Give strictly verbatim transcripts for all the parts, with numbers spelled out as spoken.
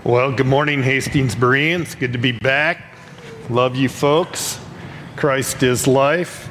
Well, good morning, Hastings Bereans. Good to be back. Love you folks. Christ is life.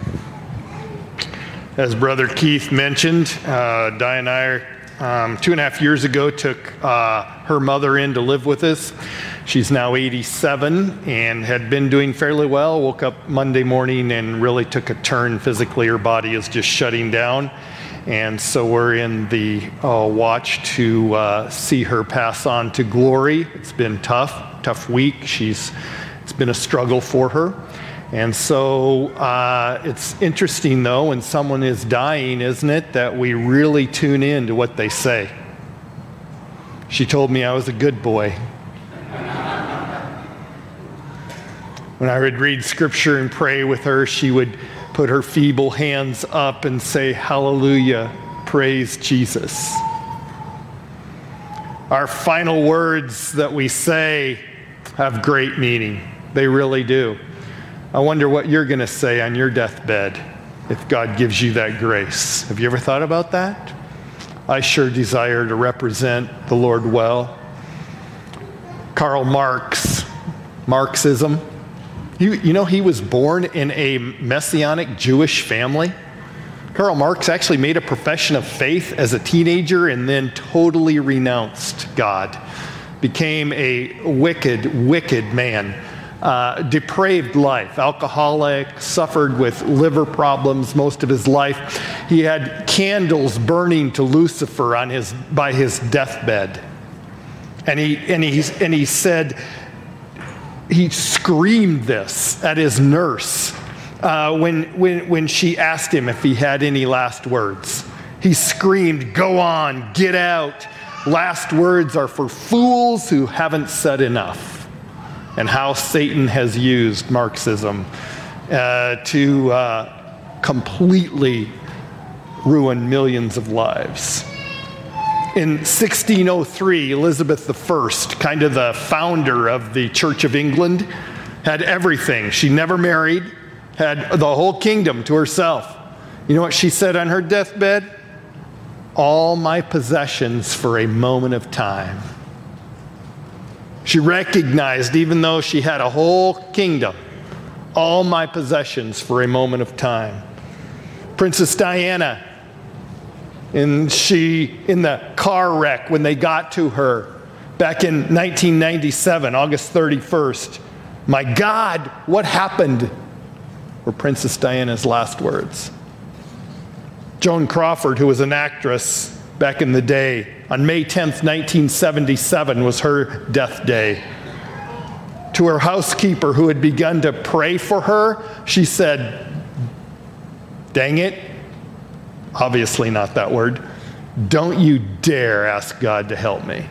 As Brother Keith mentioned, uh, Di and I, um, two and a half years ago, took uh, her mother in to live with us. She's now eighty-seven and had been doing fairly well. Woke up Monday morning and really took a turn physically. Her body is just shutting down. And so we're in the uh, watch to uh, see her pass on to glory. It's been tough, tough week. She's, it's been a struggle for her. And so uh, it's interesting, though, when someone is dying, isn't it, that we really tune in to what they say. She told me I was a good boy. When I would read scripture and pray with her, she would put her feeble hands up and say, "Hallelujah, praise Jesus." Our final words that we say have great meaning. They really do. I wonder what you're going to say on your deathbed if God gives you that grace. Have you ever thought about that? I sure desire to represent the Lord well. Karl Marx, Marxism. You, you know, he was born in a Messianic Jewish family. Karl Marx actually made a profession of faith as a teenager and then totally renounced God. Became a wicked, wicked man. Uh, depraved life, alcoholic, suffered with liver problems most of his life. He had candles burning to Lucifer on his by his deathbed. And he, and he, and he said, he screamed this at his nurse uh, when, when, when she asked him if he had any last words. He screamed, "Go on, get out. Last words are for fools who haven't said enough." And how Satan has used Marxism uh, to uh, completely ruin millions of lives. In sixteen oh three, Elizabeth the First, kind of the founder of the Church of England, had everything. She never married, had the whole kingdom to herself. You know what she said on her deathbed? "All my possessions for a moment of time." She recognized, even though she had a whole kingdom, all my possessions for a moment of time. Princess Diana, and she, in the car wreck when they got to her back in nineteen ninety-seven, August thirty-first, "My God, what happened?" were Princess Diana's last words. Joan Crawford, who was an actress back in the day, on May tenth, nineteen seventy-seven was her death day. To her housekeeper who had begun to pray for her, she said, "Dang it," obviously not that word, "don't you dare ask God to help me."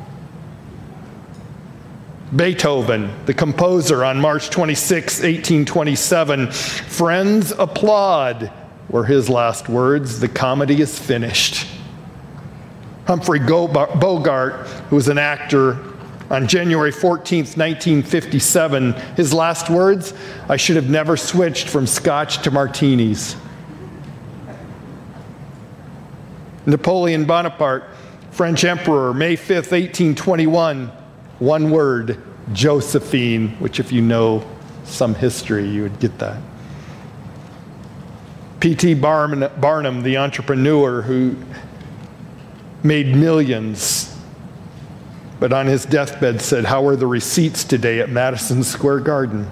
Beethoven, the composer, on March twenty-sixth, eighteen twenty-seven, "Friends applaud," were his last words. "The comedy is finished." Humphrey Bogart, who was an actor, on January fourteenth, nineteen fifty-seven, his last words, "I should have never switched from scotch to martinis." Napoleon Bonaparte, French emperor, May fifth, eighteen twenty-one, one word, Josephine, which if you know some history, you would get that. P T Barnum, the entrepreneur who made millions, but on his deathbed said, "How are the receipts today at Madison Square Garden?"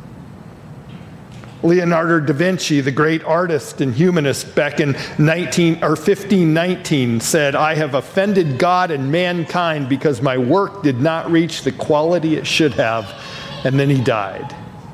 Leonardo da Vinci, the great artist and humanist, back in nineteen or fifteen nineteen said, "I have offended God and mankind because my work did not reach the quality it should have," and then he died.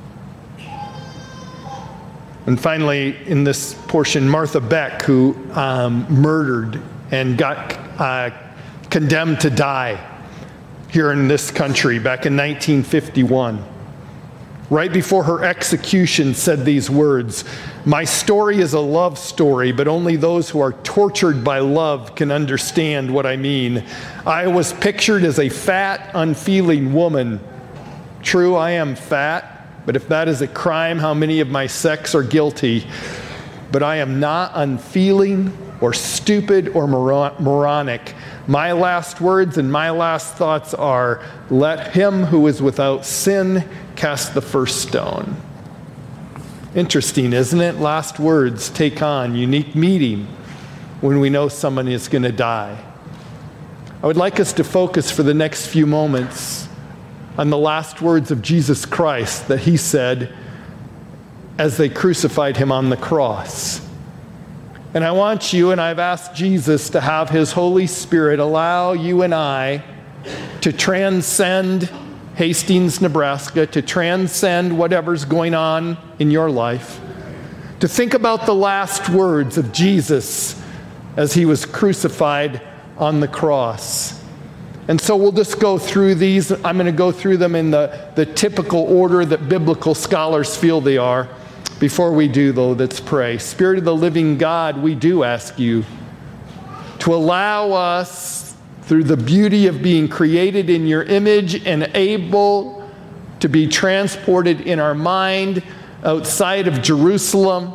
And finally, in this portion, Martha Beck, who um, murdered and got uh, condemned to die here in this country back in nineteen fifty-one. Right before her execution, said these words, "My story is a love story, but only those who are tortured by love can understand what I mean. I was pictured as a fat, unfeeling woman. True, I am fat, but if that is a crime, how many of my sex are guilty? But I am not unfeeling or stupid or moron- moronic. My last words and my last thoughts are, let him who is without sin cast the first stone. Interesting, isn't it? Last words take on unique meaning when we know someone is going to die. I would like us to focus for the next few moments on the last words of Jesus Christ that he said as they crucified him on the cross. And I want you, and I've asked Jesus to have his Holy Spirit allow you and I to transcend Hastings, Nebraska, to transcend whatever's going on in your life, to think about the last words of Jesus as he was crucified on the cross. And so we'll just go through these. I'm going to go through them in the, the typical order that biblical scholars feel they are. Before we do, though, let's pray. Spirit of the living God, we do ask you to allow us, through the beauty of being created in your image and able to be transported in our mind outside of Jerusalem,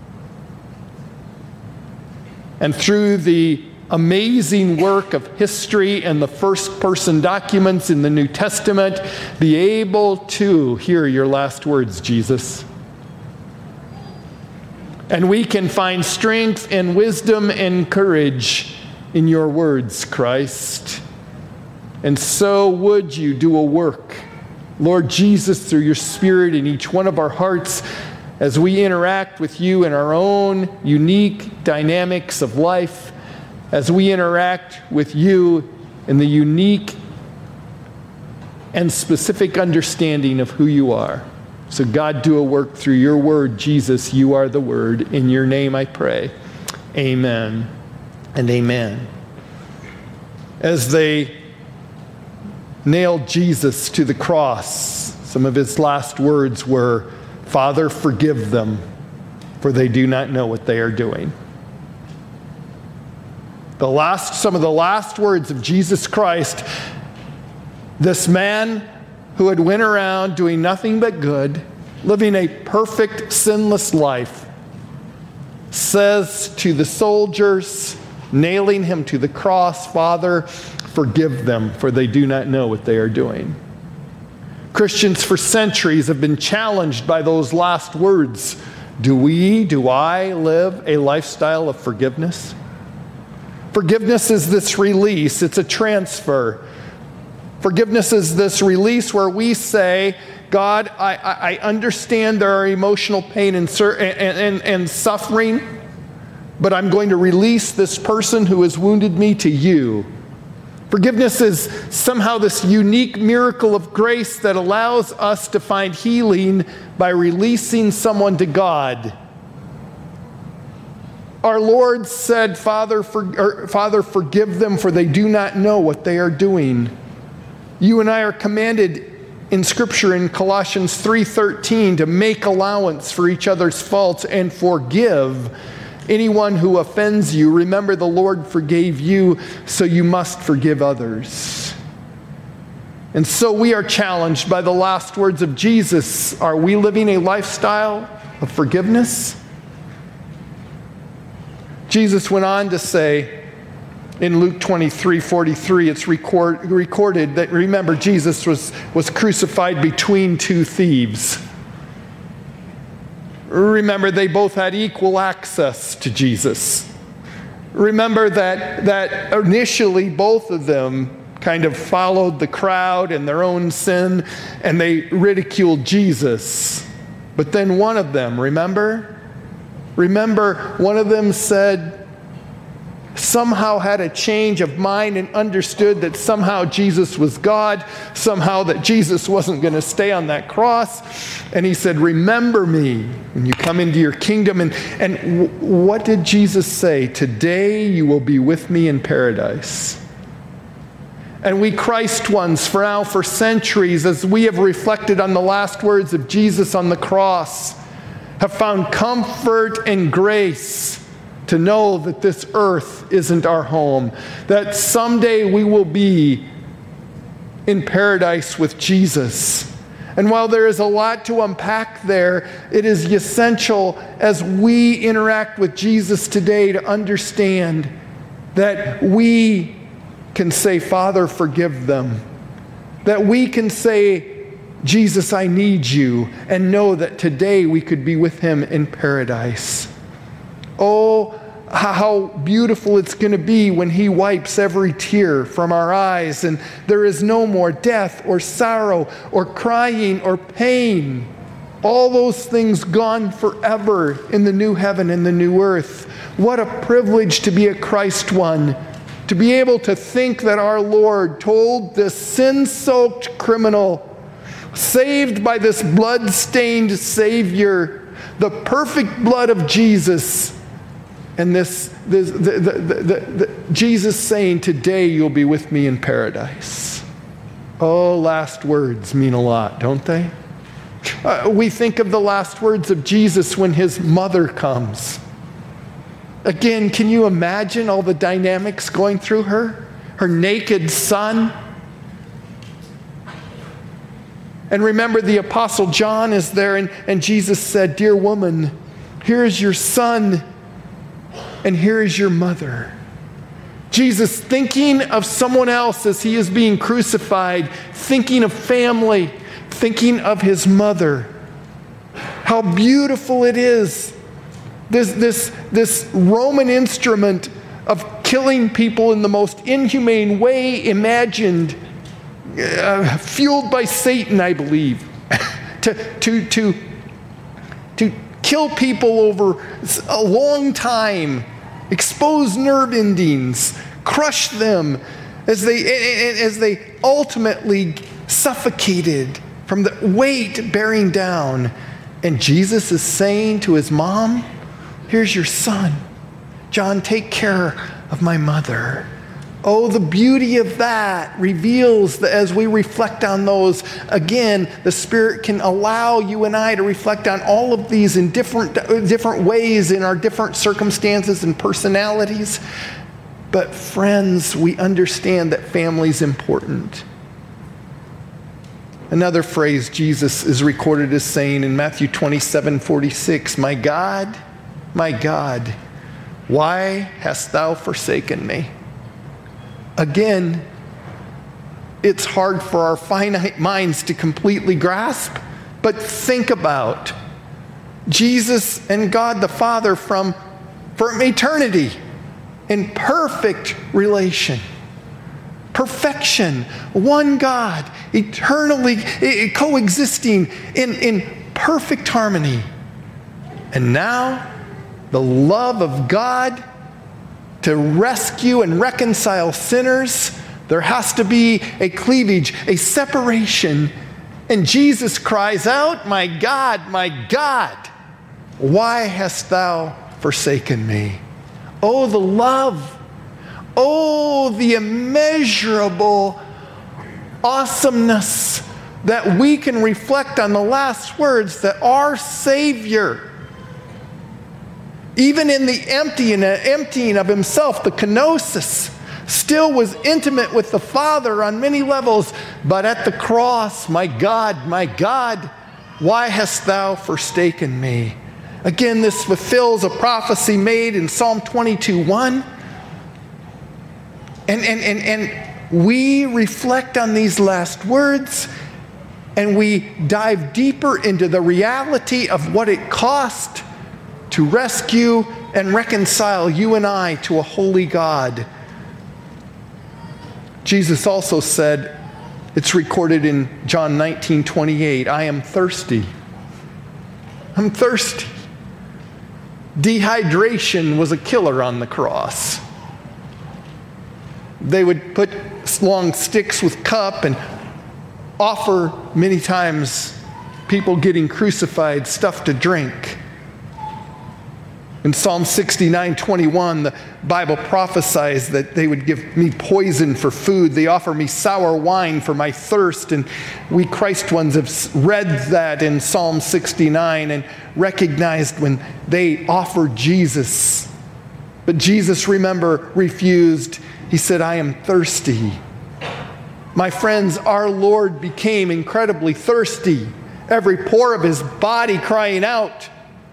and through the amazing work of history and the first-person documents in the New Testament, be able to hear your last words, Jesus. And we can find strength and wisdom and courage in your words, Christ. And so would you do a work, Lord Jesus, through your Spirit in each one of our hearts as we interact with you in our own unique dynamics of life, as we interact with you in the unique and specific understanding of who you are. So God, do a work through your word. Jesus, you are the word. In your name I pray. Amen and amen. As they nailed Jesus to the cross, some of his last words were, Father, forgive them, for they do not know what they are doing. The last, some of the last words of Jesus Christ, this man who had went around doing nothing but good, living a perfect, sinless life, says to the soldiers, nailing him to the cross, Father, forgive them, for they do not know what they are doing. Christians for centuries have been challenged by those last words. Do we, do I live a lifestyle of forgiveness? Forgiveness is this release. It's a transfer. Forgiveness is this release where we say, God, I, I understand there are emotional pain and, and, and, and suffering, but I'm going to release this person who has wounded me to you. Forgiveness is somehow this unique miracle of grace that allows us to find healing by releasing someone to God. Our Lord said, Father, for, or, Father, forgive them, for they do not know what they are doing. You and I are commanded in Scripture in Colossians three thirteen to make allowance for each other's faults and forgive anyone who offends you. Remember, the Lord forgave you, so you must forgive others. And so we are challenged by the last words of Jesus. Are we living a lifestyle of forgiveness? Jesus went on to say, in Luke twenty-three forty-three, it's record, recorded that, remember, Jesus was, was crucified between two thieves. Remember, they both had equal access to Jesus. Remember that, that initially both of them kind of followed the crowd and their own sin, and they ridiculed Jesus. But then one of them, remember? Remember, one of them said, somehow had a change of mind and understood that somehow Jesus was God, somehow that Jesus wasn't going to stay on that cross. And he said, remember me when you come into your kingdom. And, and w- what did Jesus say? Today you will be with me in paradise. And we Christ ones, for now, for centuries, as we have reflected on the last words of Jesus on the cross, have found comfort and grace to know that this earth isn't our home, that someday we will be in paradise with Jesus. And while there is a lot to unpack there, it is essential as we interact with Jesus today to understand that we can say, Father, forgive them. That we can say, Jesus, I need you, and know that today we could be with him in paradise. Oh, how beautiful it's going to be when he wipes every tear from our eyes and there is no more death or sorrow or crying or pain. All those things gone forever in the new heaven and the new earth. What a privilege to be a Christ one, to be able to think that our Lord told this sin-soaked criminal, saved by this blood-stained Savior, the perfect blood of Jesus, and this, this the, the, the, the, the, Jesus saying, today you'll be with me in paradise. Oh, last words mean a lot, don't they? Uh, we think of the last words of Jesus when his mother comes. Again, can you imagine all the dynamics going through her? Her naked son. And remember, the Apostle John is there, and, and Jesus said, dear woman, here is your son, and here is your mother. Jesus thinking of someone else as he is being crucified, thinking of family, thinking of his mother. How beautiful it is. This, this, this Roman instrument of killing people in the most inhumane way imagined, uh, fueled by Satan, I believe, to, to, to, to kill people over a long time, expose nerve endings, crush them as they, as they ultimately suffocated from the weight bearing down. And Jesus is saying to his mom, here's your son. John, take care of my mother. Oh, the beauty of that reveals that as we reflect on those, again, the Spirit can allow you and I to reflect on all of these in different, different ways in our different circumstances and personalities. But friends, we understand that family is important. Another phrase Jesus is recorded as saying in Matthew twenty-seven forty-six, my God, my God, why hast thou forsaken me? Again, it's hard for our finite minds to completely grasp, but think about Jesus and God the Father from, from eternity in perfect relation. Perfection, one God, eternally coexisting in, in perfect harmony. And now, the love of God to rescue and reconcile sinners, there has to be a cleavage, a separation. And Jesus cries out, my God, my God, why hast thou forsaken me? Oh, the love. Oh, the immeasurable awesomeness that we can reflect on the last words that our Savior, even in the emptying, emptying of himself, the kenosis, still was intimate with the Father on many levels. But at the cross, my God, my God, why hast thou forsaken me? Again, this fulfills a prophecy made in Psalm twenty-two one. And, and, and, and we reflect on these last words, and we dive deeper into the reality of what it cost to rescue and reconcile you and I to a holy God. Jesus also said, it's recorded in John nineteen twenty-eight, I am thirsty. I'm thirsty. Dehydration was a killer on the cross. They would put long sticks with cup and offer many times people getting crucified stuff to drink. In Psalm sixty-nine twenty-one, the Bible prophesies that they would give me poison for food. They offer me sour wine for my thirst. And we Christ ones have read that in Psalm sixty-nine and recognized when they offered Jesus. But Jesus, remember, refused. He said, I am thirsty. My friends, our Lord became incredibly thirsty, every pore of his body crying out.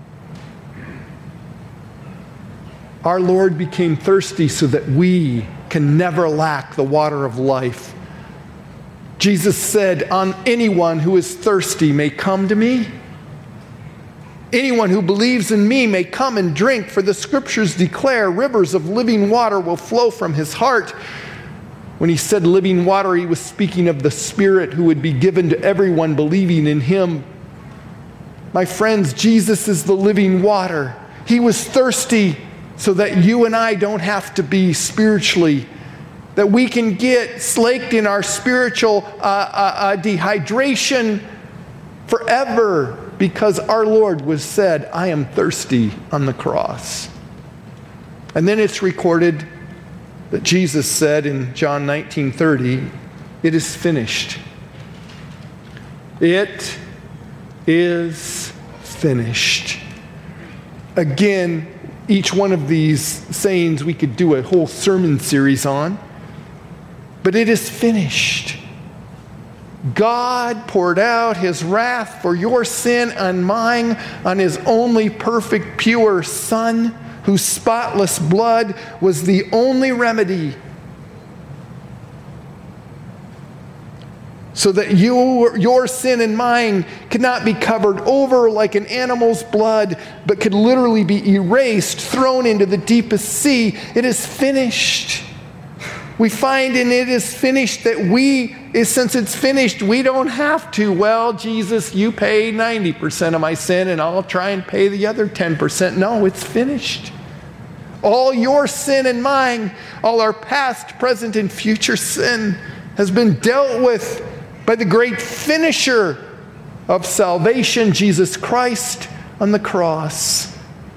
Our Lord became thirsty so that we can never lack the water of life. Jesus said, "On anyone who is thirsty may come to me. Anyone who believes in me may come and drink, for the scriptures declare rivers of living water will flow from his heart." When he said living water, he was speaking of the Spirit who would be given to everyone believing in him. My friends, Jesus is the living water. He was thirsty so that you and I don't have to be spiritually, that we can get slaked in our spiritual uh, uh, uh, dehydration forever, because our Lord was said, "I am thirsty," on the cross. And then it's recorded that Jesus said in John nineteen thirty, "It is finished." It is finished. Again, each one of these sayings we could do a whole sermon series on, but it is finished. God poured out his wrath for your sin and mine on his only perfect, pure Son, whose spotless blood was the only remedy, so that you, your sin and mine could not be covered over like an animal's blood, but could literally be erased, thrown into the deepest sea. It is finished. We find in "it is finished" that we, since it's finished, we don't have to, "Well, Jesus, you pay ninety percent of my sin and I'll try and pay the other ten percent. No, it's finished. All your sin and mine, all our past, present, and future sin has been dealt with by the great finisher of salvation, Jesus Christ on the cross.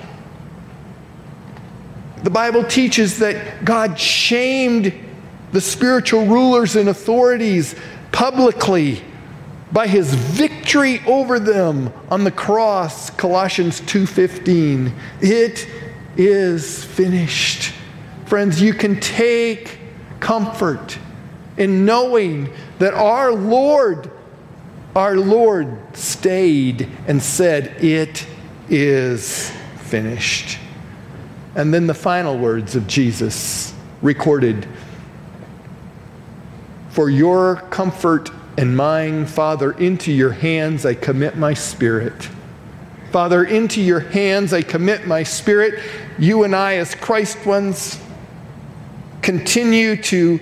The Bible teaches that God shamed the spiritual rulers and authorities publicly by his victory over them on the cross. Colossians two fifteen. It is finished. Friends, you can take comfort in knowing that our Lord, our Lord stayed and said, "It is finished." And then the final words of Jesus recorded: "For your comfort and mine, Father, into your hands I commit my spirit." Father, into your hands I commit my spirit. You and I, as Christ ones, continue to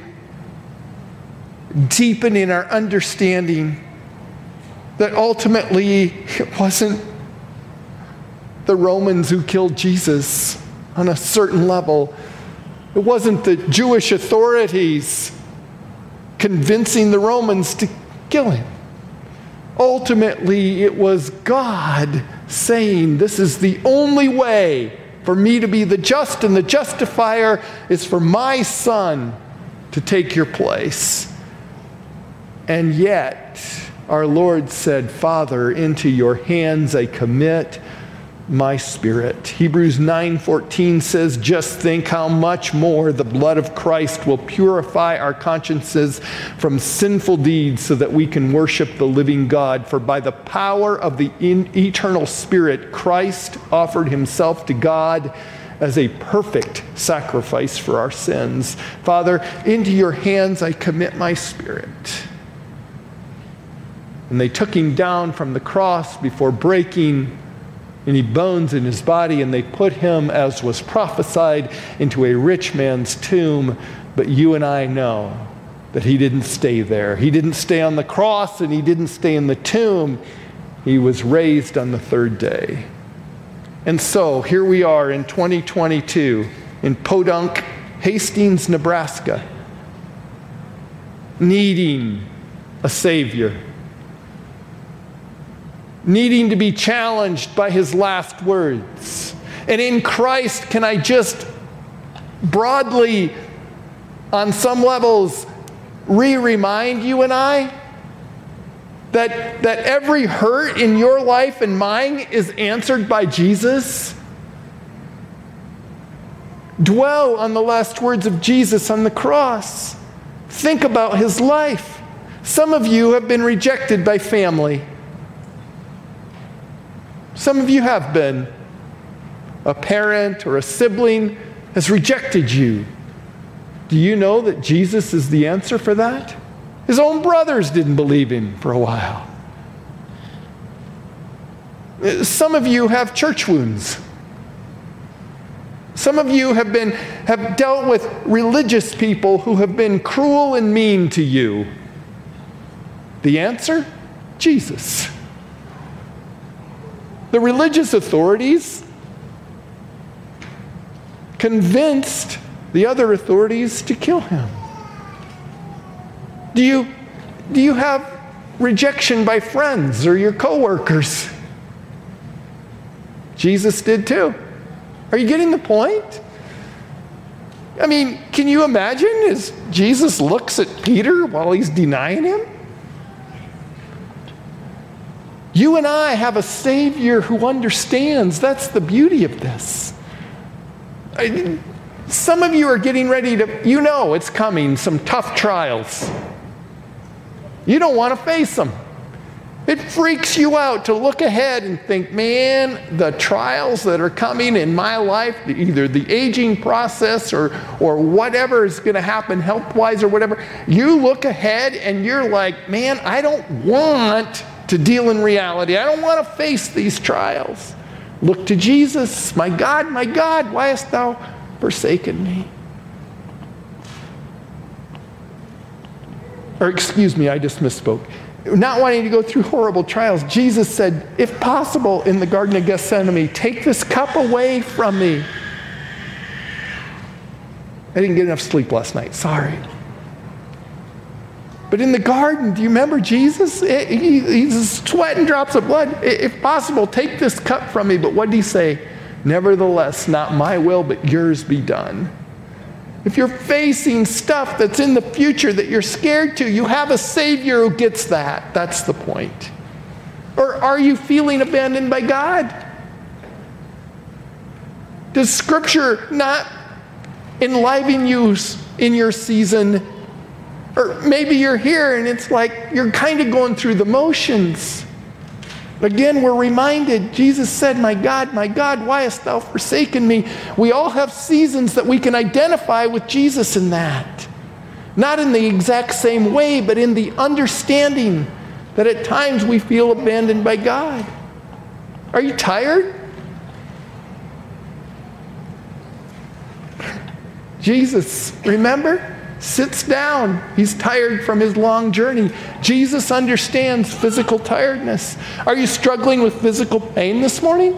deepen in our understanding that ultimately it wasn't the Romans who killed Jesus on a certain level. It wasn't the Jewish authorities convincing the Romans to kill him. Ultimately, it was God saying, "This is the only way for me to be the just, and the justifier is for my Son to take your place." And yet, our Lord said, "Father, into your hands I commit my spirit." Hebrews nine fourteen says, "Just think how much more the blood of Christ will purify our consciences from sinful deeds so that we can worship the living God. For by the power of the in- eternal Spirit, Christ offered himself to God as a perfect sacrifice for our sins." Father, into your hands I commit my spirit. And they took him down from the cross before breaking any bones in his body, and they put him, as was prophesied, into a rich man's tomb. But you and I know that he didn't stay there. He didn't stay on the cross, and he didn't stay in the tomb. He was raised on the third day. And so here we are in twenty twenty-two in Podunk, Hastings, Nebraska, needing a Savior, needing to be challenged by his last words. And in Christ, can I just broadly, on some levels, re-remind you and I that, that every hurt in your life and mine is answered by Jesus? Dwell on the last words of Jesus on the cross. Think about his life. Some of you have been rejected by family. Some of you have been. A parent or a sibling has rejected you. Do you know that Jesus is the answer for that? His own brothers didn't believe him for a while. Some of you have church wounds. Some of you have been have dealt with religious people who have been cruel and mean to you. The answer? Jesus. The religious authorities convinced the other authorities to kill him. Do you, do you have rejection by friends or your coworkers? Jesus did too. Are you getting the point? I mean, can you imagine as Jesus looks at Peter while he's denying him? You and I have a Savior who understands. That's the beauty of this. I, some of you are getting ready to, you know it's coming, some tough trials. You don't want to face them. It freaks you out to look ahead and think, man, the trials that are coming in my life, either the aging process or, or whatever is going to happen health-wise or whatever, you look ahead and you're like, man, I don't want to deal in reality. I don't want to face these trials. Look to Jesus. My God, my God, why hast thou forsaken me? Or excuse me, I just misspoke. Not wanting to go through horrible trials, Jesus said, if possible, in the Garden of Gethsemane, take this cup away from me. I didn't get enough sleep last night, sorry. But in the garden, do you remember Jesus? He, he's sweating drops of blood. If possible, take this cup from me. But what did he say? Nevertheless, not my will, but yours be done. If you're facing stuff that's in the future that you're scared to, you have a Savior who gets that. That's the point. Or are you feeling abandoned by God? Does Scripture not enliven you in your season? Or maybe you're here and it's like you're kind of going through the motions. Again, we're reminded, Jesus said, my God, my God, why hast thou forsaken me? We all have seasons that we can identify with Jesus in that. Not in the exact same way, but in the understanding that at times we feel abandoned by God. Are you tired? Jesus, remember? Sits down. He's tired from his long journey. Jesus understands physical tiredness. Are you struggling with physical pain this morning?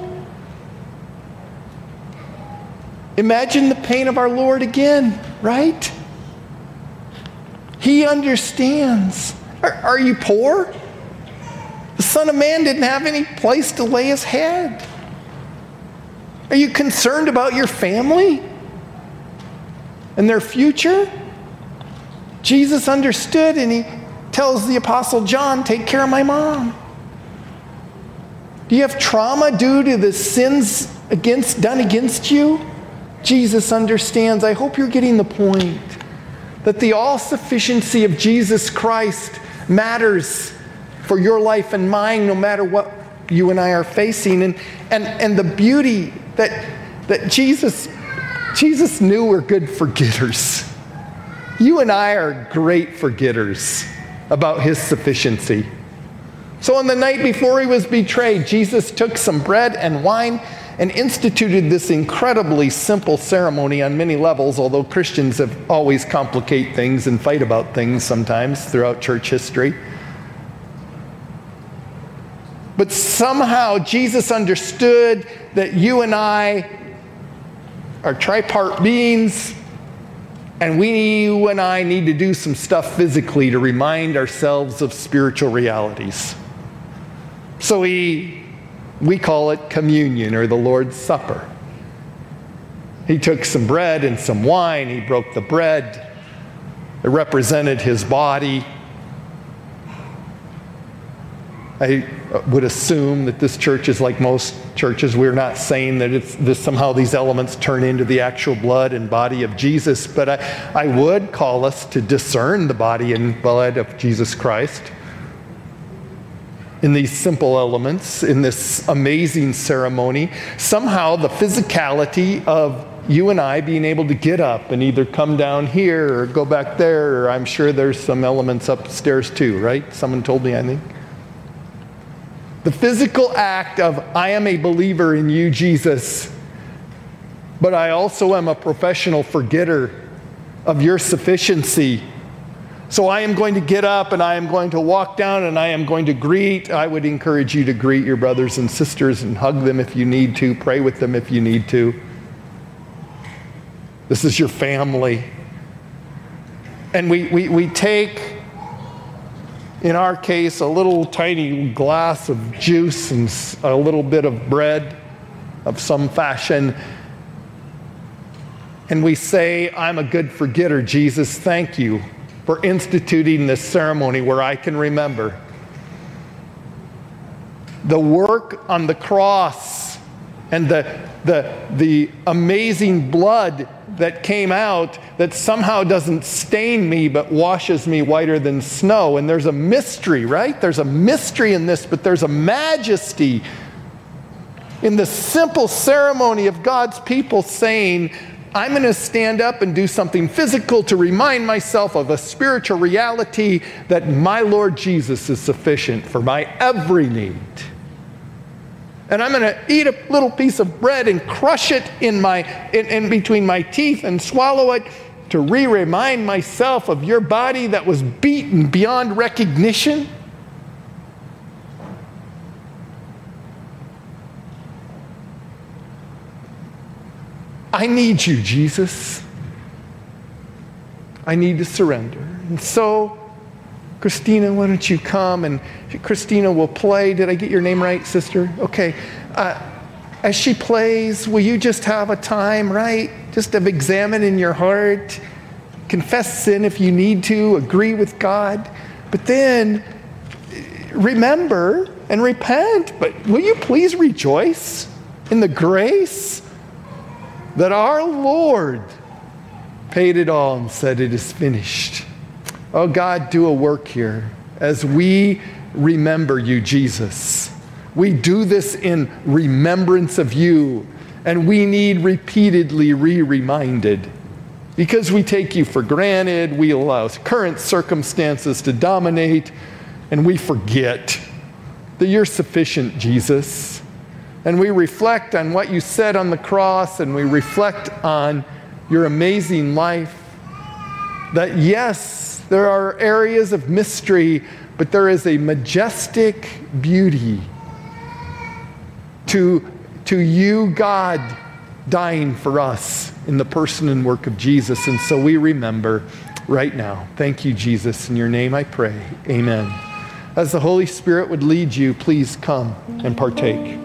Imagine the pain of our Lord again, right? He understands. Are, are you poor? The Son of Man didn't have any place to lay his head. Are you concerned about your family and their future? Jesus understood, and he tells the Apostle John, take care of my mom. Do you have trauma due to the sins against done against you? Jesus understands. I hope you're getting the point that the all-sufficiency of Jesus Christ matters for your life and mine, no matter what you and I are facing. And, and, and the beauty that, that Jesus, Jesus knew we're good forgetters. You and I are great forgetters about his sufficiency. So on the night before he was betrayed, Jesus took some bread and wine and instituted this incredibly simple ceremony on many levels, although Christians have always complicate things and fight about things sometimes throughout church history. But somehow Jesus understood that you and I are tripart beings, and we, you and I, need to do some stuff physically to remind ourselves of spiritual realities. So he, we call it communion, or the Lord's Supper. He took some bread and some wine. He broke the bread. It represented his body. I would assume that this church is like most churches. We're not saying that it's this, somehow these elements turn into the actual blood and body of Jesus, but I, I would call us to discern the body and blood of Jesus Christ in these simple elements, in this amazing ceremony. Somehow the physicality of you and I being able to get up and either come down here or go back there, or I'm sure there's some elements upstairs too, right? Someone told me, I think. The physical act of, I am a believer in you, Jesus, but I also am a professional forgetter of your sufficiency. So I am going to get up and I am going to walk down and I am going to greet. I would encourage you to greet your brothers and sisters and hug them if you need to, pray with them if you need to. This is your family. And we, we, we take, in our case, a little tiny glass of juice and a little bit of bread of some fashion. And we say, I'm a good forgetter, Jesus. Thank you for instituting this ceremony where I can remember the work on the cross and the, the, the amazing blood that came out that somehow doesn't stain me but washes me whiter than snow. And there's a mystery, right? There's a mystery in this, but there's a majesty in the simple ceremony of God's people saying, I'm going to stand up and do something physical to remind myself of a spiritual reality that my Lord Jesus is sufficient for my every need. And I'm going to eat a little piece of bread and crush it in my in, in between my teeth and swallow it to re-remind myself of your body that was beaten beyond recognition. I need you, Jesus. I need to surrender. And so, Christina, why don't you come? And Christina will play. Did I get your name right, sister? Okay. Uh, as she plays, will you just have a time, right? Just of examining your heart. Confess sin if you need to. Agree with God. But then, remember and repent. But will you please rejoice in the grace that our Lord paid it all and said it is finished. Oh God, do a work here as we remember you, Jesus. We do this in remembrance of you, and we need repeatedly re-reminded. Because we take you for granted, we allow current circumstances to dominate, and we forget that you're sufficient, Jesus. And we reflect on what you said on the cross, and we reflect on your amazing life. That yes, there are areas of mystery, but there is a majestic beauty to, to you, God, dying for us in the person and work of Jesus. And so we remember right now. Thank you, Jesus. In your name I pray. Amen. As the Holy Spirit would lead you, please come and partake.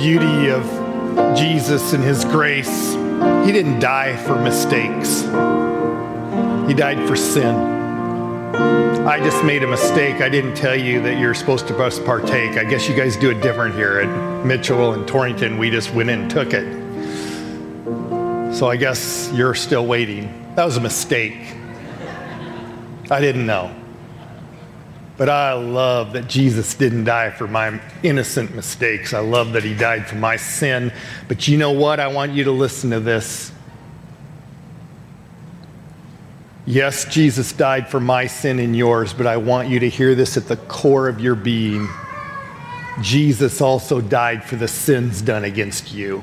beauty of Jesus and his grace. He didn't die for mistakes. He died for sin. I just made a mistake. I didn't tell you that you're supposed to partake. I guess you guys do it different here at Mitchell and Torrington. We just went in and took it. So I guess you're still waiting. That was a mistake. I didn't know. But I love that Jesus didn't die for my innocent mistakes. I love that he died for my sin. But you know what? I want you to listen to this. Yes, Jesus died for my sin and yours, but I want you to hear this at the core of your being. Jesus also died for the sins done against you.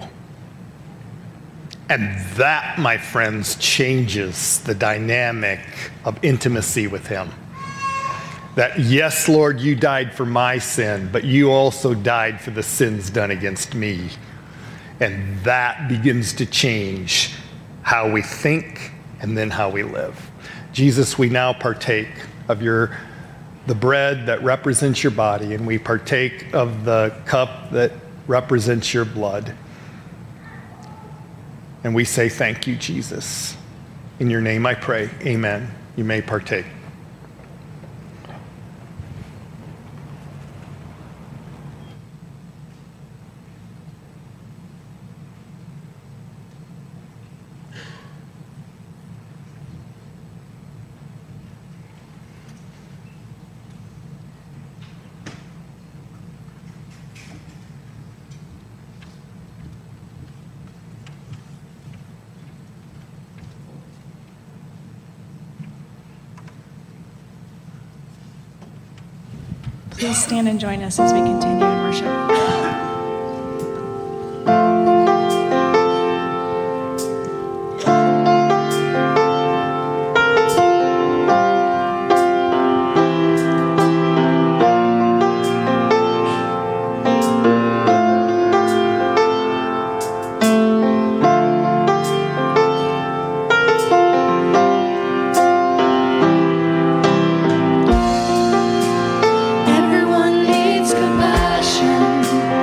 And that, my friends, changes the dynamic of intimacy with him. That, yes, Lord, you died for my sin, but you also died for the sins done against me. And that begins to change how we think and then how we live. Jesus, we now partake of your the bread that represents your body, and we partake of the cup that represents your blood. And we say thank you, Jesus. In your name I pray, amen. You may partake. Please stand and join us as we continue in worship. Everyone needs compassion.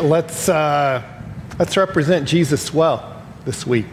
let's, uh, let's represent Jesus well this week.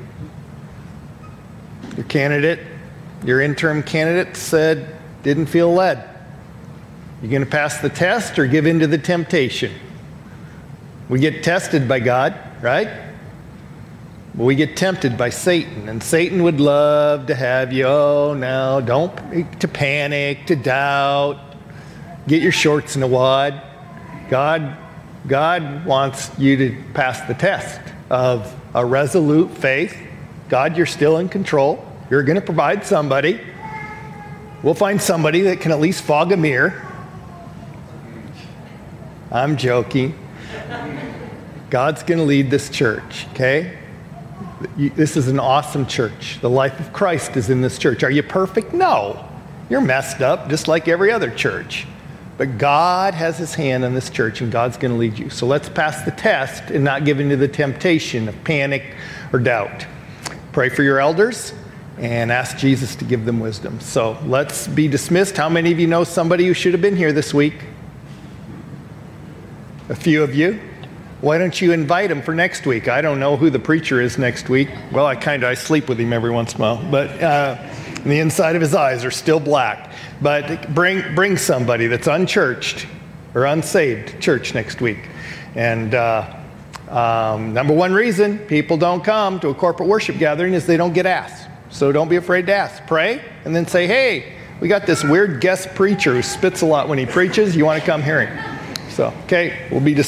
Your candidate, your interim candidate said, didn't feel led. You going to pass the test or give in to the temptation? We get tested by God, right? But we get tempted by Satan, and Satan would love to have you, oh, no, don't, to panic, to doubt, get your shorts in a wad. God, God wants you to pass the test of a resolute faith. God, you're still in control. You're going to provide somebody. We'll find somebody that can at least fog a mirror. I'm joking. God's going to lead this church, okay? This is an awesome church. The life of Christ is in this church. Are you perfect? No. You're messed up just like every other church. But God has his hand on this church, and God's going to lead you. So let's pass the test and not give in to the temptation of panic or doubt. Pray for your elders and ask Jesus to give them wisdom. So let's be dismissed. How many of you know somebody who should have been here this week? A few of you. Why don't you invite them for next week? I don't know who the preacher is next week. Well, I kind of, I sleep with him every once in a while. But uh, the inside of his eyes are still black. But bring bring somebody that's unchurched or unsaved to church next week. And uh, um, number one reason people don't come to a corporate worship gathering is they don't get asked. So don't be afraid to ask. Pray and then say, hey, we got this weird guest preacher who spits a lot when he preaches. You want to come hear him? So, okay, we'll be dismissed.